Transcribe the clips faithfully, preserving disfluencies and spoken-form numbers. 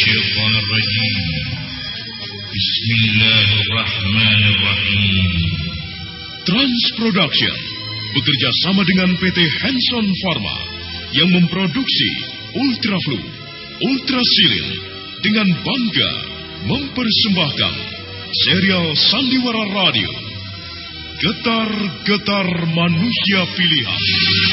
الشيطان الرجيم. بسم الله الرحمن الرحيم. Trans Production bekerja sama dengan P T Hanson Pharma yang memproduksi Ultraflu, Ultrasilin dengan bangga mempersembahkan serial Sandiwara Radio Getar-Getar Manusia Pilihan.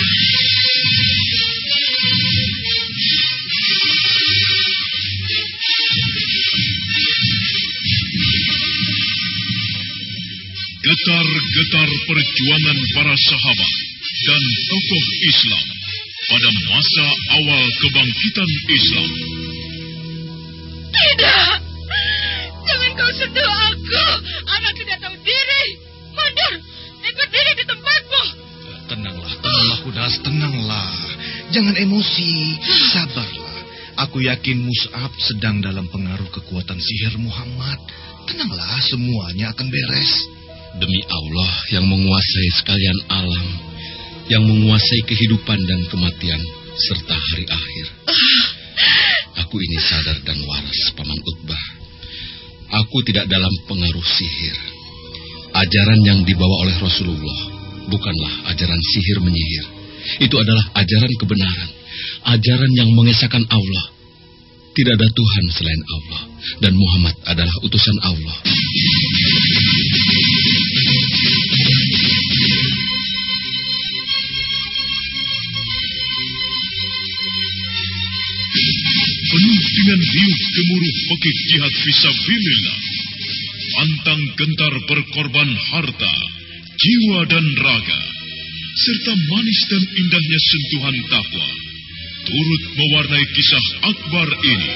Getar-getar perjuangan para sahabat dan tokoh Islam pada masa awal kebangkitan Islam. Tidak! Jangan kau sentuh aku! Anak tidak tahu diri! Mundur! Ikut diri di tempatmu! Tenanglah, tenanglah Kudas, tenanglah. Jangan emosi, sabarlah. Aku yakin Mus'ab sedang dalam pengaruh kekuatan sihir Muhammad. Tenanglah, semuanya akan beres. Demi Allah yang menguasai sekalian alam, yang menguasai kehidupan dan kematian, serta hari akhir. Aku ini sadar dan waras, Paman Utbah. Aku tidak dalam pengaruh sihir. Ajaran yang dibawa oleh Rasulullah bukanlah ajaran sihir menyihir. Itu adalah ajaran kebenaran, ajaran yang mengesahkan Allah. Tidak ada Tuhan selain Allah, dan Muhammad adalah utusan Allah. Penuh dengan riuh gemuruh pekik jihad fisabilillah, pantang gentar berkorban harta, jiwa dan raga, serta manis dan indahnya sentuhan takwa turut mewarnai kisah akbar ini.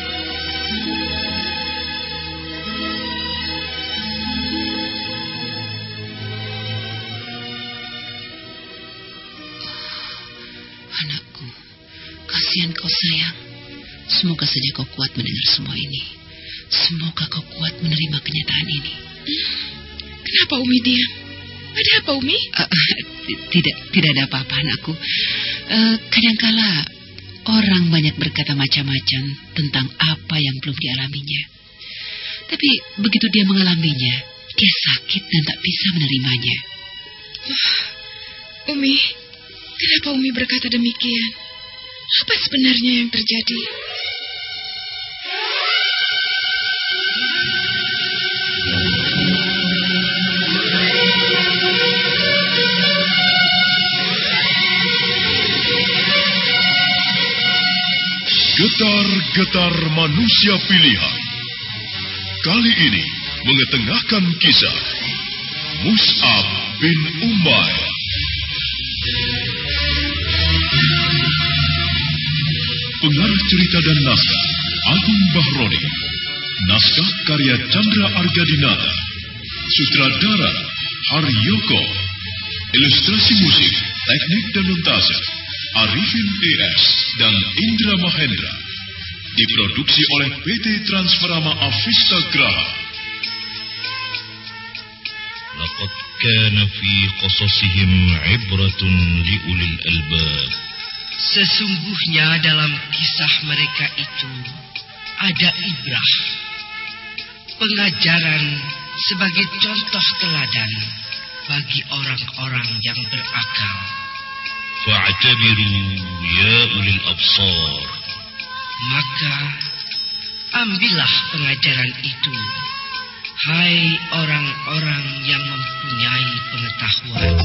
Anakku, kasihan kau sayang. Semoga saja kau kuat mendengar semua ini. Semoga kau kuat menerima kenyataan ini. Kenapa Umi diam? Ada apa Umi? Uh, uh, tidak, tidak ada apa-apa anakku. Uh, kadangkala orang banyak berkata macam-macam tentang apa yang belum dialaminya. Tapi begitu dia mengalaminya, dia sakit dan tak bisa menerimanya. Uh, Umi, kenapa Umi berkata demikian? Apa sebenarnya yang terjadi? Getar-getar manusia pilihan. Kali ini mengetengahkan kisah Mus'ab bin Umair. Pengarah cerita dan naskah Agung Bahroni. Naskah karya Chandra Argadinata. Sutradara Haryoko. Ilustrasi musik, teknik dan montase Arifin E S dan Indra Mahendra. Diproduksi oleh P T Transferama Avista Graha. Laqad kana fi qasasihim ibratun liulil albab. Sesungguhnya dalam kisah mereka itu ada ibrah, pengajaran sebagai contoh teladan bagi orang-orang yang berakal. Fa'tabiru ya ulil absar. Maka ambillah pengajaran itu, hai orang-orang yang mempunyai pengetahuan.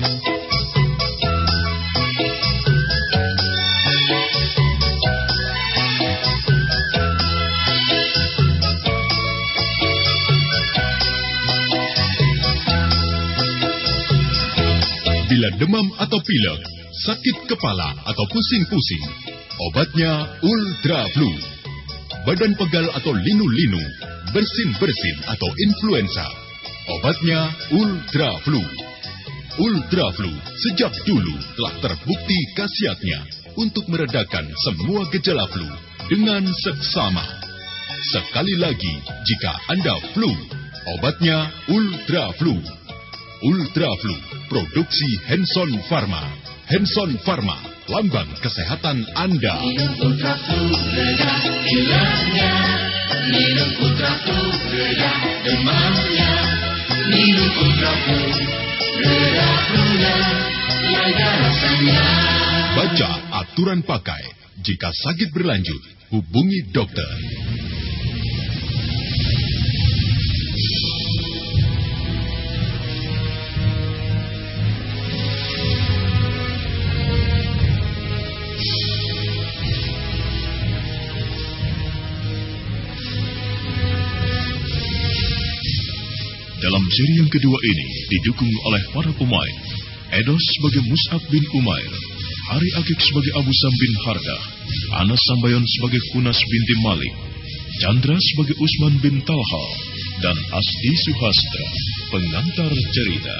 Bila demam atau pilek, sakit kepala atau pusing-pusing, obatnya Ultraflu. Badan pegal atau linu-linu, bersin-bersin atau influenza, obatnya Ultraflu. Ultraflu sejak dulu telah terbukti khasiatnya untuk meredakan semua gejala flu dengan seksama. Sekali lagi, jika Anda flu, obatnya Ultraflu. Ultraflu, produksi Hanson Pharma. Hanson Pharma lambang kesehatan Anda. Minum Ultra Flu, reda hilangnya. Minum Ultra Flu, reda demamnya. Minum Ultra Flu, reda flu-nya, lega rasanya. Baca aturan pakai. Jika sakit berlanjut, hubungi dokter. Dalam seri yang kedua ini didukung oleh para pemain Edos sebagai Mus'ab bin Umair, Hari Akik sebagai Abu Sam bin Hardah, Anas Sambayon sebagai Kunas binti Malik, Chandra sebagai Usman bin Talha, dan Asdi Suhastra, pengantar cerita.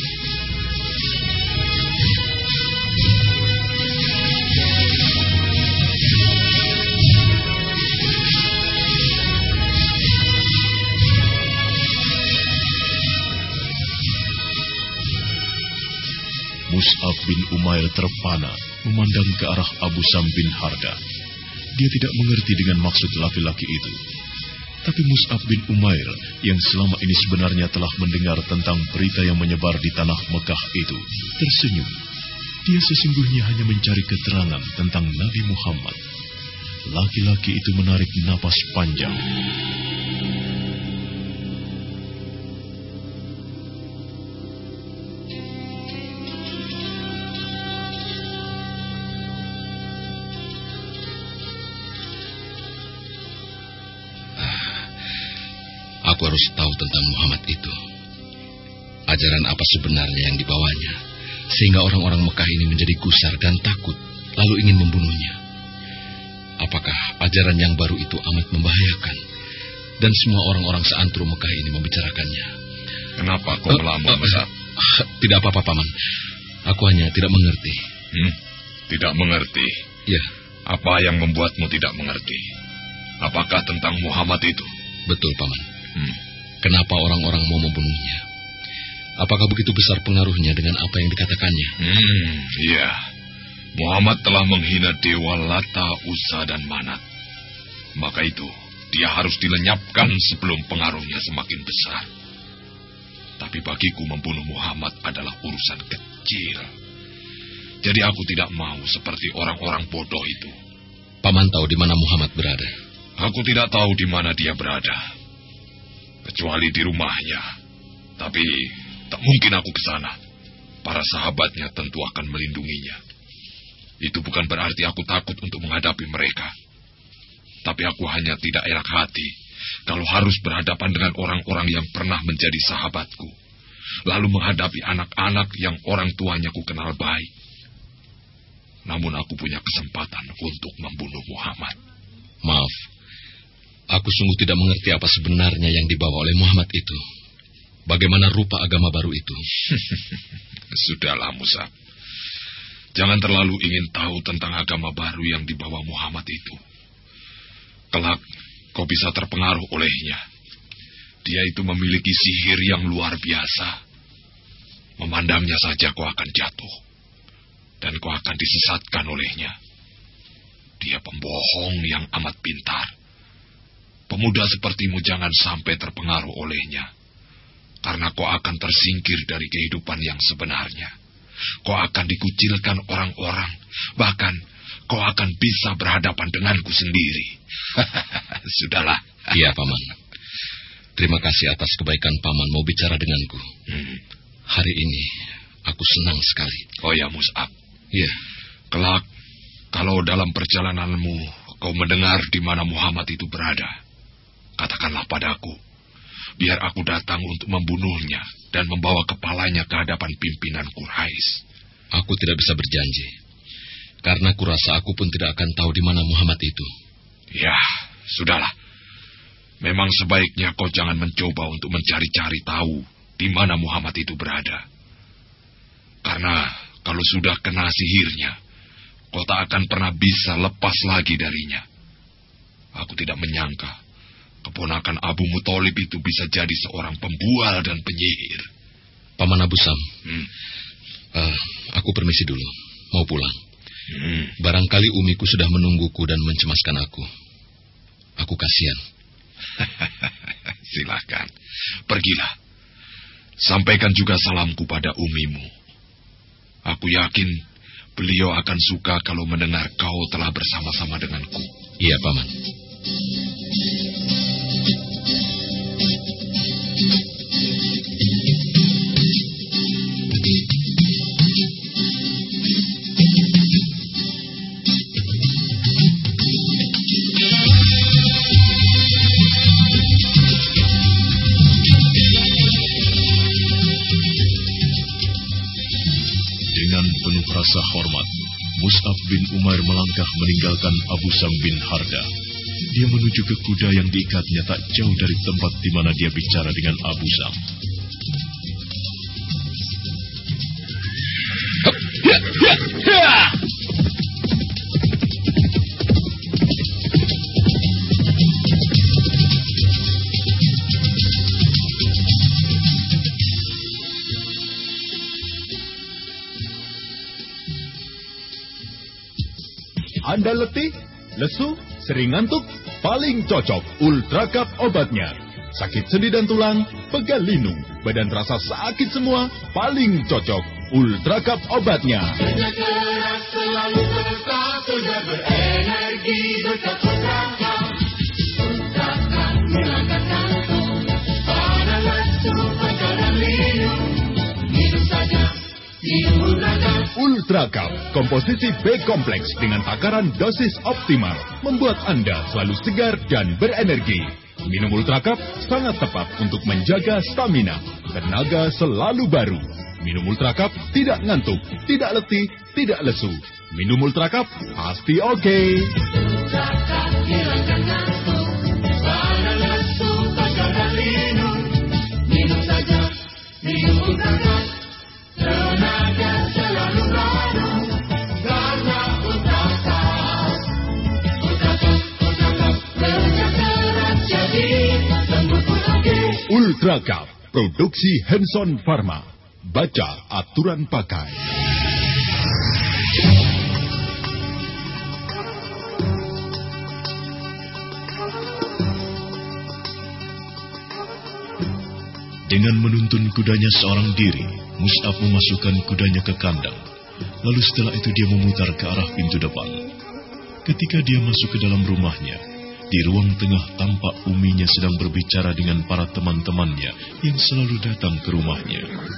Mus'ab bin Umair terpana memandang ke arah Abu Sam bin Hardah. Dia tidak mengerti dengan maksud laki-laki itu. Tapi Mus'ab bin Umair yang selama ini sebenarnya telah mendengar tentang berita yang menyebar di tanah Mekah itu, tersenyum. Dia sesungguhnya hanya mencari keterangan tentang Nabi Muhammad. Laki-laki itu menarik napas panjang. Aku harus tahu tentang Muhammad itu. Ajaran apa sebenarnya yang dibawanya, sehingga orang-orang Mekah ini menjadi gusar dan takut, lalu ingin membunuhnya. Apakah ajaran yang baru itu amat membahayakan, dan semua orang-orang seantero Mekah ini membicarakannya? Kenapa kau melamun, Mus'ab? Tidak apa-apa, Paman. Aku hanya tidak mengerti. Hmm, tidak mengerti? Ya. Apa yang membuatmu tidak mengerti? Apakah tentang Muhammad itu? Betul, Paman. Hmm. Kenapa orang-orang mau membunuhnya? Apakah begitu besar pengaruhnya dengan apa yang dikatakannya? Hmm, iya. Muhammad telah menghina Dewa Lata, Uzza, dan Manat. Maka itu, dia harus dilenyapkan sebelum pengaruhnya semakin besar. Tapi bagiku membunuh Muhammad adalah urusan kecil. Jadi aku tidak mau seperti orang-orang bodoh itu. Paman tahu di mana Muhammad berada? Aku tidak tahu di mana dia berada. Kecuali di rumahnya. Tapi tak mungkin aku ke sana. Para sahabatnya tentu akan melindunginya. Itu bukan berarti aku takut untuk menghadapi mereka. Tapi aku hanya tidak enak hati kalau harus berhadapan dengan orang-orang yang pernah menjadi sahabatku. Lalu menghadapi anak-anak yang orang tuanya ku kenal baik. Namun aku punya kesempatan untuk membunuh Muhammad. Maaf. Aku sungguh tidak mengerti apa sebenarnya yang dibawa oleh Muhammad itu. Bagaimana rupa agama baru itu? Sudahlah, Mus'ab. Jangan terlalu ingin tahu tentang agama baru yang dibawa Muhammad itu. Kelak, kau bisa terpengaruh olehnya. Dia itu memiliki sihir yang luar biasa. Memandangnya saja kau akan jatuh. Dan kau akan disesatkan olehnya. Dia pembohong yang amat pintar. Pemuda sepertimu jangan sampai terpengaruh olehnya. Karena kau akan tersingkir dari kehidupan yang sebenarnya. Kau akan dikucilkan orang-orang. Bahkan kau akan bisa berhadapan denganku sendiri. Sudahlah. Iya, Paman. Terima kasih atas kebaikan Paman mau bicara denganku. Hmm. Hari ini aku senang sekali. Oh ya, Mus'ab. Iya. Kelak, kalau dalam perjalananmu kau mendengar di mana Muhammad itu berada, katakanlah padaku, biar aku datang untuk membunuhnya dan membawa kepalanya ke hadapan pimpinan Quraisy. Aku tidak bisa berjanji, karena kurasa aku pun tidak akan tahu di mana Muhammad itu. Ya, sudahlah. Memang sebaiknya kau jangan mencoba untuk mencari-cari tahu di mana Muhammad itu berada. Karena kalau sudah kena sihirnya, kau tak akan pernah bisa lepas lagi darinya. Aku tidak menyangka keponakan Abu Muthalib itu bisa jadi seorang pembual dan penyihir. Paman Abu Sam, hmm. uh, aku permisi dulu, mau pulang. Hmm. Barangkali umiku sudah menungguku dan mencemaskan aku. Aku kasihan. Silakan, pergilah. Sampaikan juga salamku pada umimu. Aku yakin beliau akan suka kalau mendengar kau telah bersama-sama denganku. Iya, Paman. Rasa hormat, Mus'ab bin Umair melangkah meninggalkan Abu Sam bin Harda. Dia menuju ke kuda yang diikatnya tak jauh dari tempat di mana dia bicara dengan Abu Sam. Anda letih, lesu, sering ngantuk? Paling cocok Ultra Cup obatnya. Sakit sendi dan tulang, pegal linu, badan terasa sakit semua, paling cocok Ultra Cup obatnya. Kerja keras selalu tetap sudah berenergi berkat Ultra Cup. Ultra Cup hilangkan kantuk, pada lesu, pegal dan linu. Minum saja, minum Ultra Cup. Ultra Cup, komposisi B kompleks dengan takaran dosis optimal, membuat Anda selalu segar dan berenergi. Minum Ultra Cup sangat tepat untuk menjaga stamina, tenaga selalu baru. Minum Ultra Cup tidak ngantuk, tidak letih, tidak lesu. Minum Ultra Cup pasti oke. Okay. Ultra Cup hilangkan kantuk, pada lesu, pegal dan linu. Minum saja, minum Ultra Cup. Tenaga selalu baru, karena Ultra Cup. Ultra Cup, Ultra Cup, kerja keras jadi lembut pun oke. Ultra Cup, produksi Hanson Pharma. Baca aturan pakai. Dengan menuntun kudanya seorang diri, Mus'ab memasukkan kudanya ke kandang. Lalu setelah itu dia memutar ke arah pintu depan. Ketika dia masuk ke dalam rumahnya, di ruang tengah tampak uminya sedang berbicara dengan para teman-temannya yang selalu datang ke rumahnya.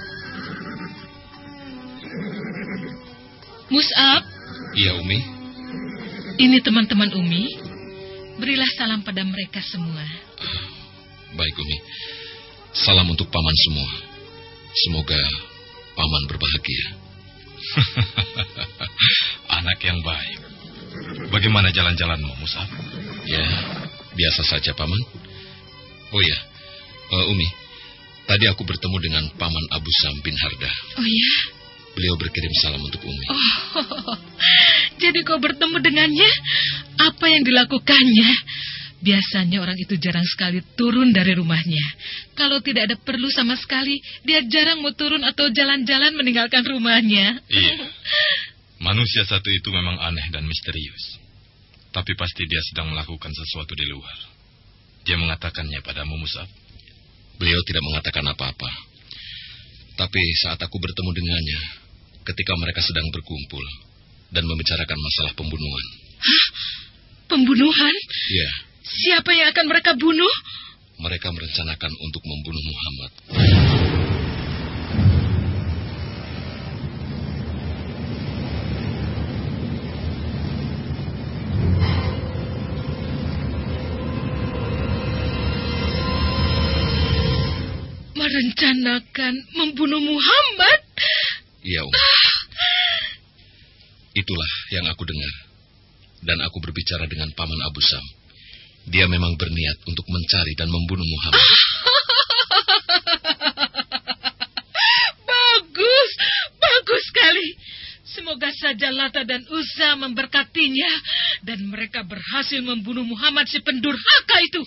Mus'ab. Iya, Umi. Ini teman-teman Umi. Berilah salam pada mereka semua. Baik, Umi. Salam untuk Paman semua. Semoga Paman berbahagia. Anak yang baik. Bagaimana jalan-jalanmu, Mus'ab? Ya, biasa saja, Paman. Oh ya, uh, Umi. Tadi aku bertemu dengan Paman Abu Sam bin Harda. Oh ya? Beliau berkirim salam untuk Umi. Oh, jadi kau bertemu dengannya? Apa yang dilakukannya? Biasanya orang itu jarang sekali turun dari rumahnya. Kalau tidak ada perlu sama sekali, dia jarang mau turun atau jalan-jalan meninggalkan rumahnya. Iya. Manusia satu itu memang aneh dan misterius. Tapi pasti dia sedang melakukan sesuatu di luar. Dia mengatakannya padamu, Mus'ab? Beliau tidak mengatakan apa-apa. Tapi saat aku bertemu dengannya, ketika mereka sedang berkumpul dan membicarakan masalah pembunuhan. Hah? Pembunuhan? Iya. Siapa yang akan mereka bunuh? Mereka merencanakan untuk membunuh Muhammad. Merencanakan membunuh Muhammad? Iya, Om. Itulah yang aku dengar. Dan aku berbicara dengan Paman Abu Sam. Dia memang berniat untuk mencari dan membunuh Muhammad. Bagus, bagus sekali. Semoga saja Lata dan Uzza memberkatinya dan mereka berhasil membunuh Muhammad si pendurhaka itu.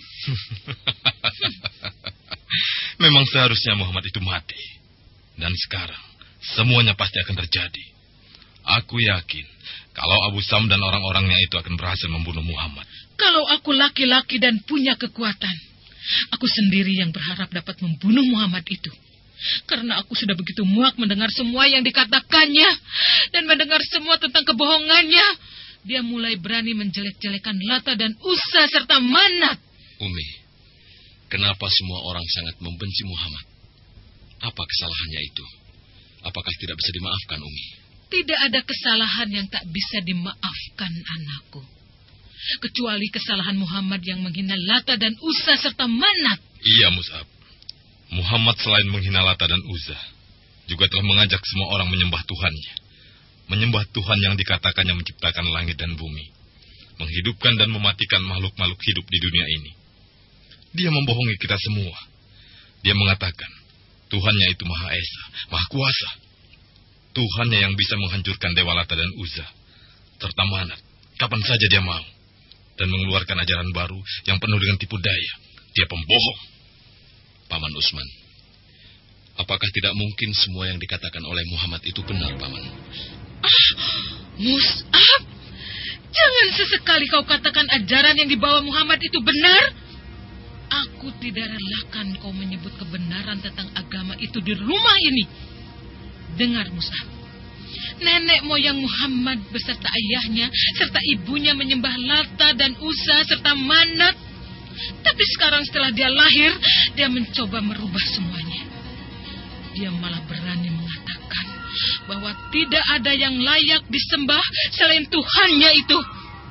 Memang seharusnya Muhammad itu mati. Dan sekarang semuanya pasti akan terjadi. Aku yakin kalau Abu Sam dan orang-orangnya itu akan berhasil membunuh Muhammad. Kalau aku laki-laki dan punya kekuatan, aku sendiri yang berharap dapat membunuh Muhammad itu. Karena aku sudah begitu muak mendengar semua yang dikatakannya dan mendengar semua tentang kebohongannya. Dia mulai berani menjelek-jelekan Lata dan Uzza serta Manat. Umi, kenapa semua orang sangat membenci Muhammad? Apa kesalahannya itu? Apakah tidak bisa dimaafkan, Umi? Tidak ada kesalahan yang tak bisa dimaafkan, anakku. Kecuali kesalahan Muhammad yang menghina Lata dan Uzza serta Manat. Iya, Mus'ab. Muhammad selain menghina Lata dan Uzza, juga telah mengajak semua orang menyembah Tuhannya. Menyembah Tuhan yang dikatakannya menciptakan langit dan bumi, menghidupkan dan mematikan makhluk-makhluk hidup di dunia ini. Dia membohongi kita semua. Dia mengatakan, Tuhannya itu Maha Esa, Maha Kuasa. Tuhannya yang bisa menghancurkan Dewa Lata dan Uzza, serta Manat, kapan saja dia mau, dan mengeluarkan ajaran baru yang penuh dengan tipu daya. Dia pembohong. Paman Usman, apakah tidak mungkin semua yang dikatakan oleh Muhammad itu benar, Paman? Ah, Mus'ab, jangan sesekali kau katakan ajaran yang dibawa Muhammad itu benar. Aku tidak relakan kau menyebut kebenaran tentang agama itu di rumah ini. Dengar, Mus'ab, nenek moyang Muhammad beserta ayahnya serta ibunya menyembah Lata dan Uzza serta Manat. Tapi sekarang setelah dia lahir, dia mencoba merubah semuanya. Dia malah berani mengatakan bahwa tidak ada yang layak disembah selain Tuhannya itu.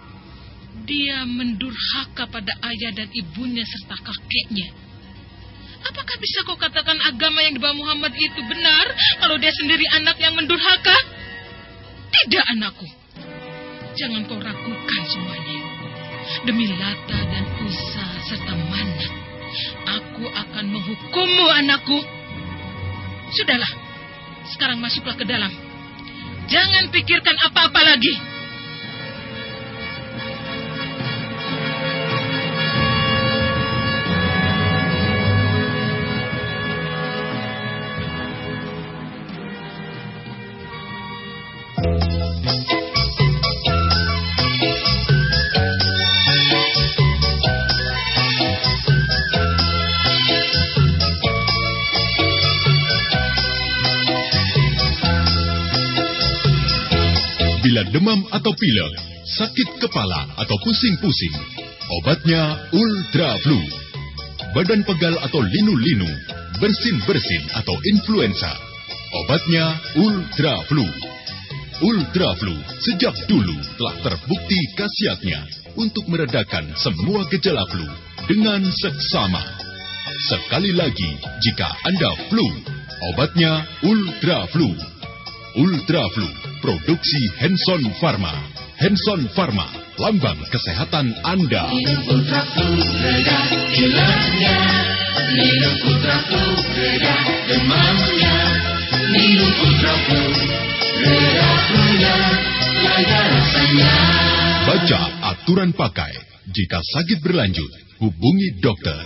Dia mendurhaka pada ayah dan ibunya serta kakeknya. Apakah bisa kau katakan agama yang dibawa Muhammad itu benar kalau dia sendiri anak yang mendurhaka? Tidak, anakku. Jangan kau ragukan semuanya. Demi Lata dan Uzza serta Manat, aku akan menghukummu, anakku. Sudahlah, sekarang masuklah ke dalam. Jangan pikirkan apa-apa lagi. Bila demam atau pilek, sakit kepala atau pusing-pusing, obatnya Ultra Flu. Badan pegal atau linu-linu, bersin-bersin atau influenza, obatnya Ultra Flu. Ultra Flu sejak dulu telah terbukti khasiatnya untuk meredakan semua gejala flu dengan seksama. Sekali lagi, jika Anda flu, obatnya Ultra Flu. Ultra Flu, produksi Hanson Pharma. Hanson Pharma, lambang kesehatan Anda. Minum Ultra Flu, reda hilangnya. Minum Ultra Flu, reda demamnya. Minum Ultra Flu, reda flunya, lega rasanya. Baca aturan pakai. Jika sakit berlanjut, hubungi dokter.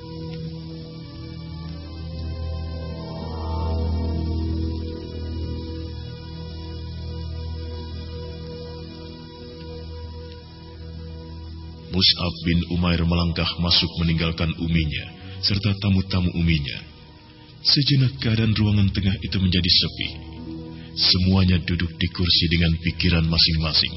Mus'ab bin Umair melangkah masuk meninggalkan uminya, serta tamu-tamu uminya. Sejenak keadaan ruangan tengah itu menjadi sepi. Semuanya duduk di kursi dengan pikiran masing-masing.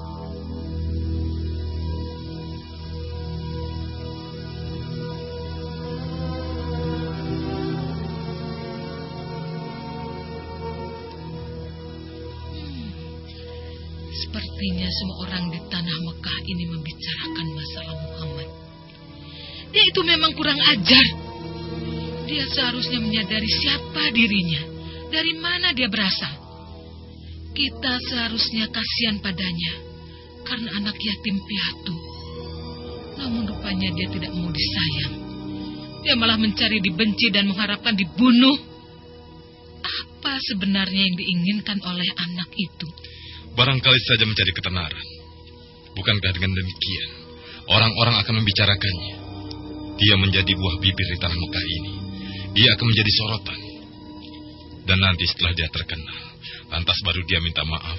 Sepertinya semua orang di tanah Mekah ini membicarakan masalah Muhammad. Dia itu memang kurang ajar. Dia seharusnya menyadari siapa dirinya, dari mana dia berasal. Kita seharusnya kasihan padanya, karena anak yatim piatu. Namun rupanya dia tidak mau disayang. Dia malah mencari dibenci dan mengharapkan dibunuh. Apa sebenarnya yang diinginkan oleh anak itu? Barangkali saja mencari ketenaran. Bukankah dengan demikian orang-orang akan membicarakannya? Dia menjadi buah bibir di tanah Mekah ini. Dia akan menjadi sorotan. Dan nanti setelah dia terkenal, lantas baru dia minta maaf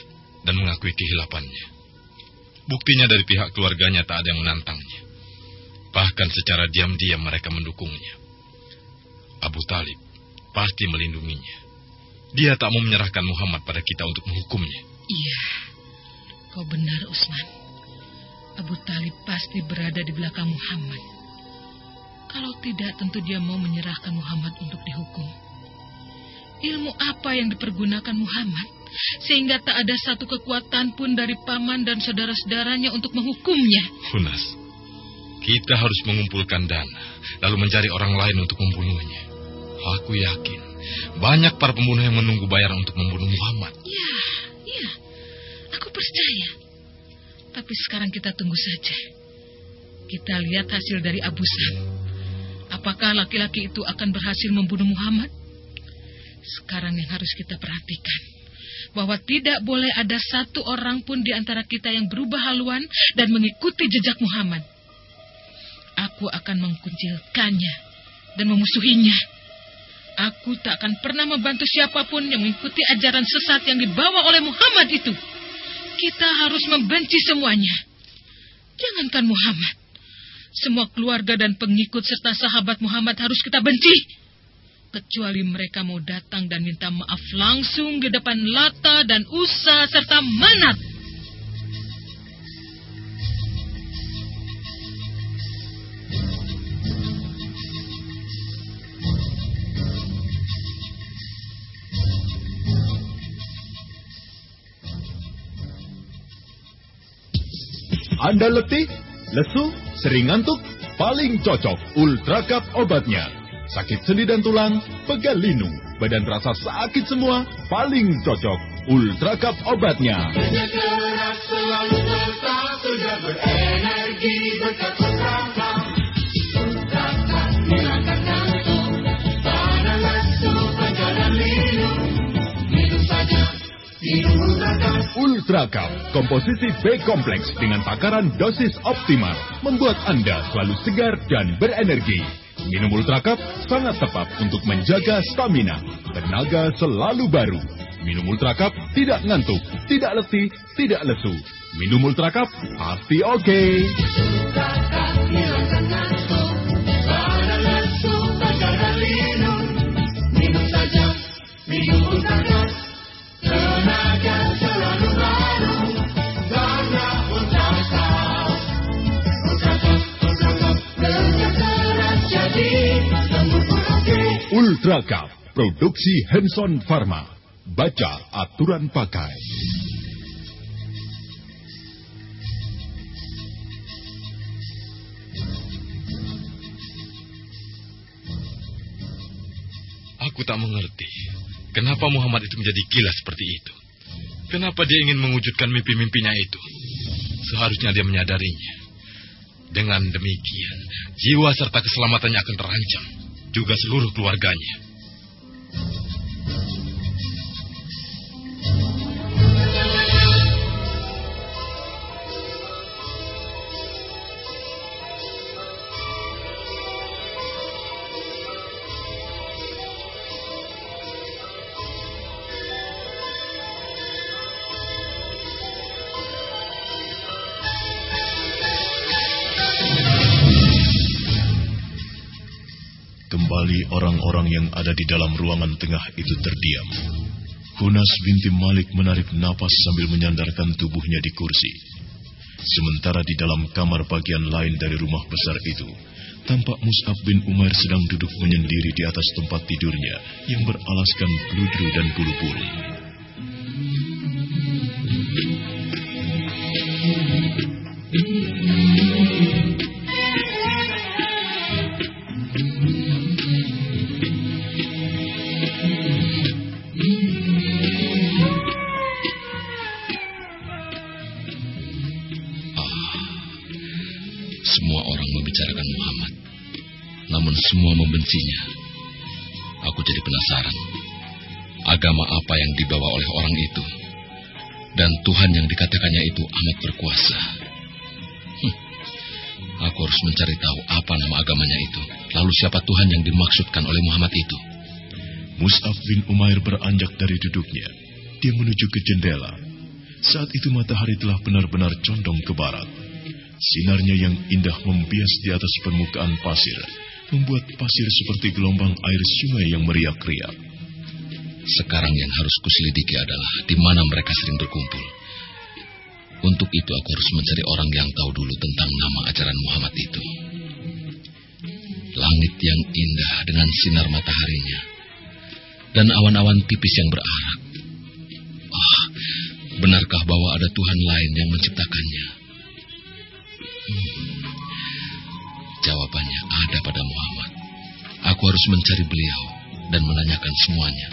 dan mengakui kehilapannya. Buktinya dari pihak keluarganya tak ada yang menantangnya. Bahkan secara diam-diam mereka mendukungnya. Abu Talib pasti melindunginya. Dia tak mau menyerahkan Muhammad pada kita untuk menghukumnya. Iya, kau benar, Utsman. Abu Talib pasti berada di belakang Muhammad. Kalau tidak, tentu dia mau menyerahkan Muhammad untuk dihukum. Ilmu apa yang dipergunakan Muhammad, sehingga tak ada satu kekuatan pun dari paman dan saudara-saudaranya untuk menghukumnya? Hunas, kita harus mengumpulkan dana, lalu mencari orang lain untuk membunuhnya. Aku yakin, banyak para pembunuh yang menunggu bayaran untuk membunuh Muhammad. Ya, ya, aku percaya. Tapi sekarang kita tunggu saja. Kita lihat hasil dari Abu Sam. Apakah laki-laki itu akan berhasil membunuh Muhammad? Sekarang yang harus kita perhatikan, bahwa tidak boleh ada satu orang pun di antara kita yang berubah haluan dan mengikuti jejak Muhammad. Aku akan mengkucilkannya dan memusuhinya. Aku tak akan pernah membantu siapapun yang mengikuti ajaran sesat yang dibawa oleh Muhammad itu. Kita harus membenci semuanya. Jangankan Muhammad, semua keluarga dan pengikut serta sahabat Muhammad harus kita benci. Kecuali mereka mau datang dan minta maaf langsung di depan Lata dan Uzza serta Manat. Anda letih, lesu, sering ngantuk? Paling cocok Ultra Cup obatnya. Sakit sendi dan tulang, pegal linu, badan rasa sakit semua, paling cocok Ultra Cup obatnya. Kerja keras selalu tetap sudah berenergi berkat Ultra Cup. Ultra Cup hilangkan ngantuk, pada lesu, pegal dan linu. Minum saja, minum Ultra Cup. Ultra Cup, komposisi B kompleks dengan takaran dosis optimal, membuat Anda selalu segar dan berenergi. Minum Ultra Cup sangat tepat untuk menjaga stamina, tenaga selalu baru. Minum Ultra Cup tidak ngantuk, tidak letih, tidak lesu. Minum Ultra Cup pasti oke. Okay. Ultra Cup hilangkan ngantuk, pada lesu, pegal dan linu. Minum saja, minum Ultra Cup, tenaga selalu baru. Karena Ultra Cup, Ultra Cup, Ultra Cup, kerja keras jadi sembuh pun oke. Ultra Cup, produksi Hanson Pharma. Baca aturan pakai. Aku tak mengerti, kenapa Muhammad itu menjadi gila seperti itu. Kenapa dia ingin mewujudkan mimpi-mimpinya itu? Seharusnya dia menyadarinya. Dengan demikian, jiwa serta keselamatannya akan terancam, juga seluruh keluarganya. Kembali orang-orang yang ada di dalam ruangan tengah itu terdiam. Hunas binti Malik menarik napas sambil menyandarkan tubuhnya di kursi. Sementara di dalam kamar bagian lain dari rumah besar itu, tampak Mus'ab bin Umair sedang duduk menyendiri di atas tempat tidurnya yang beralaskan bludru dan bulu burung. Semua orang membicarakan Muhammad, namun semua membencinya. Aku jadi penasaran, agama apa yang dibawa oleh orang itu, dan Tuhan yang dikatakannya itu amat berkuasa. Hm. Aku harus mencari tahu apa nama agamanya itu, lalu siapa Tuhan yang dimaksudkan oleh Muhammad itu. Mus'ab bin Umair beranjak dari duduknya. Dia menuju ke jendela. Saat itu matahari telah benar-benar condong ke barat. Sinarnya yang indah membias di atas permukaan pasir, membuat pasir seperti gelombang air sungai yang meriak-riak. Sekarang yang harus kuselidiki adalah di mana mereka sering berkumpul. Untuk itu aku harus mencari orang yang tahu dulu tentang nama ajaran Muhammad itu. Langit yang indah dengan sinar mataharinya, dan awan-awan tipis yang berarak. Ah, benarkah bahwa ada Tuhan lain yang menciptakannya? Hmm. Jawabannya ada pada Muhammad. Aku harus mencari beliau dan menanyakan semuanya.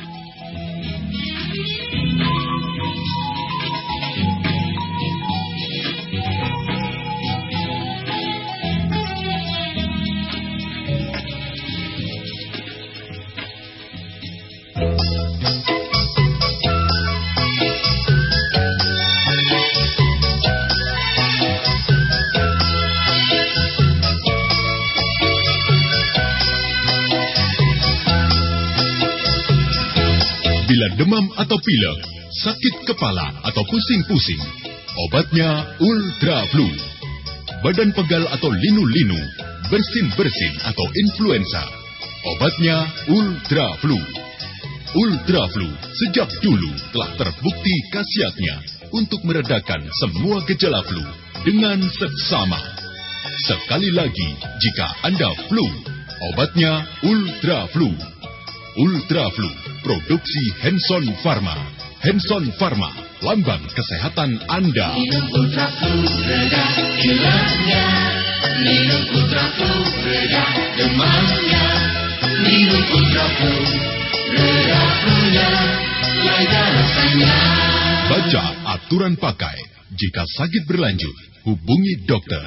Bila demam atau pilek, sakit kepala atau pusing-pusing, obatnya Ultra Flu. Badan pegal atau linu-linu, bersin-bersin atau influenza, obatnya Ultra Flu. Ultra Flu sejak dulu telah terbukti khasiatnya untuk meredakan semua gejala flu dengan seksama. Sekali lagi, jika Anda flu, obatnya Ultra Flu. Ultra Flu, produksi Hanson Pharma. Hanson Pharma, lambang kesehatan Anda. Minum Ultra Flu, reda pileknya. Minum Ultra Flu, reda demamnya. Minum Ultra Flu, reda flu-nya, lega rasanya. Baca aturan pakai. Jika sakit berlanjut, hubungi dokter.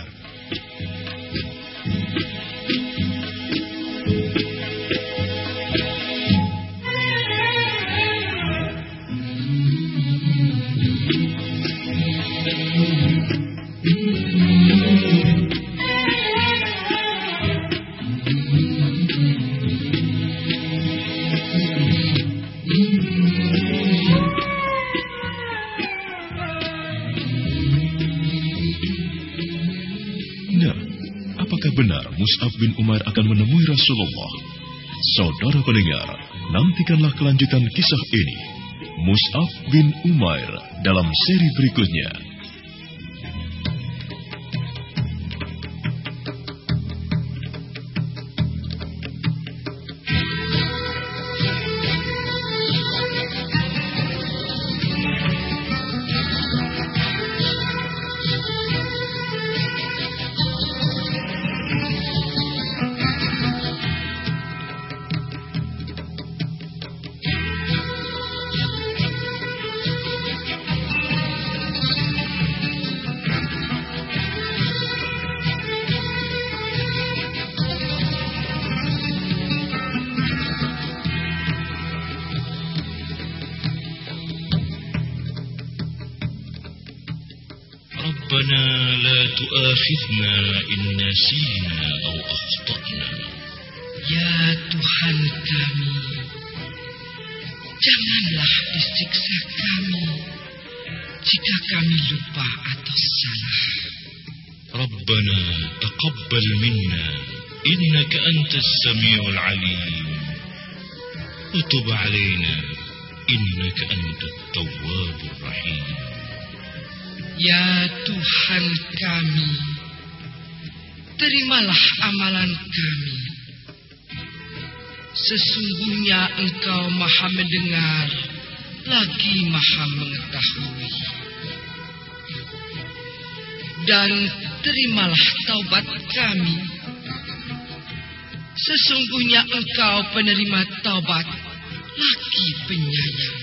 Benar Mus'ab bin Umair akan menemui Rasulullah. Saudara pendengar, nantikanlah kelanjutan kisah ini. Mus'ab bin Umair dalam seri berikutnya. ربنا لا تؤاخذنا إن نسينا أو أخطأنا. Ya Tuhan kami, janganlah disiksa kami jika kami lupa atau salah. ربنا تقبل منا إنك أنت السميع العليم وتب علينا إنك أنت التواب الرحيم. Ya Tuhan kami, terimalah amalan kami. Sesungguhnya Engkau Maha mendengar, lagi Maha mengetahui. Dan terimalah taubat kami. Sesungguhnya Engkau penerima taubat, lagi penyayang.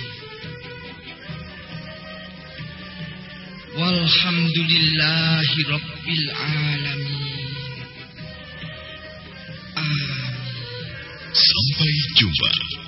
Walhamdulillahi Rabbil Alamin. Sampai jumpa.